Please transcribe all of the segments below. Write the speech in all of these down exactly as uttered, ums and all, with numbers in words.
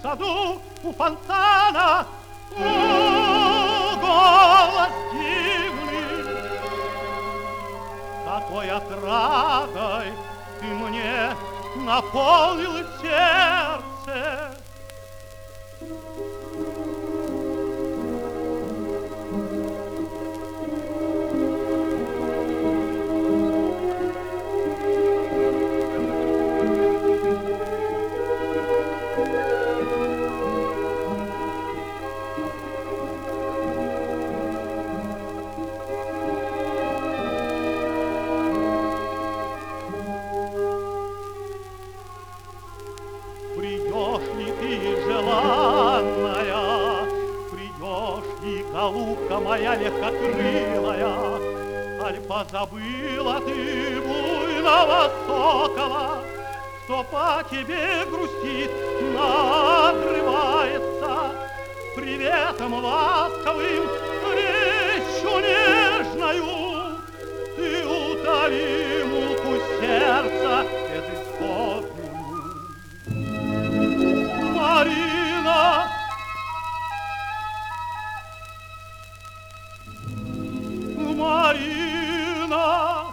саду у фонтана. О, голос дивный, какой отрадой ты мне наполнил сердце. Придешь ли ты, желанная, придешь ли, голубка моя легкокрылая, аль позабыла ты буйного сокола, что по тебе грустит, надрывается, приветом ласковым, речью нежною, ты утоли муку сердца безысходную. Марина, Марина,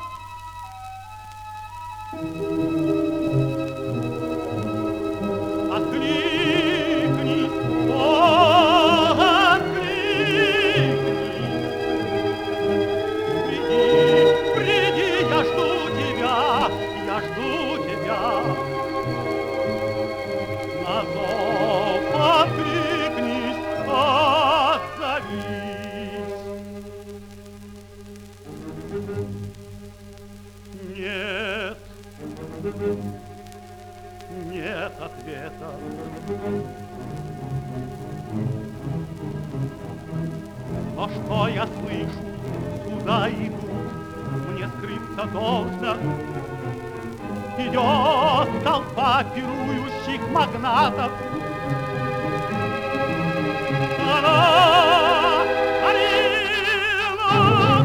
откликнись, о, откликнись. Приди, приди, я жду тебя, я жду тебя. На зов откликнись, отзовись. Нет, нет ответа. Но что я слышу, куда идут, мне скрыться должно. Идет толпа пирующих магнатов. Она, Алина!